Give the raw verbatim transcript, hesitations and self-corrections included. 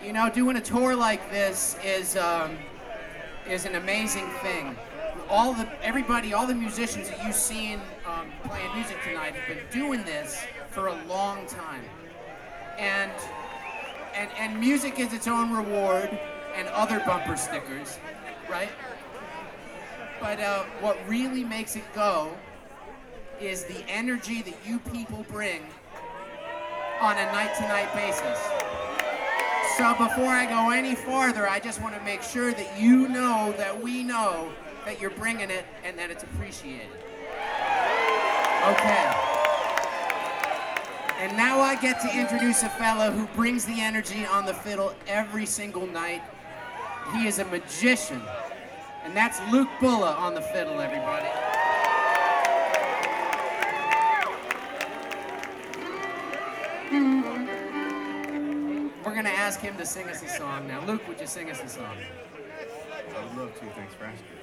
You know, doing a tour like this is um, is an amazing thing. All the everybody, all the musicians that you've seen um, playing music tonight have been doing this for a long time, and and and music is its own reward and other bumper stickers, right? But uh, what really makes it go is the energy that you people bring on a night-to-night basis. So before I go any farther, I just want to make sure that you know that we know that you're bringing it and that it's appreciated. Okay. And now I get to introduce a fellow who brings the energy on the fiddle every single night. He is a magician, and that's Luke Bulla on the fiddle, everybody. We're gonna ask him to sing us a song now. Luke, would you sing us a song? I would love to, thanks for asking.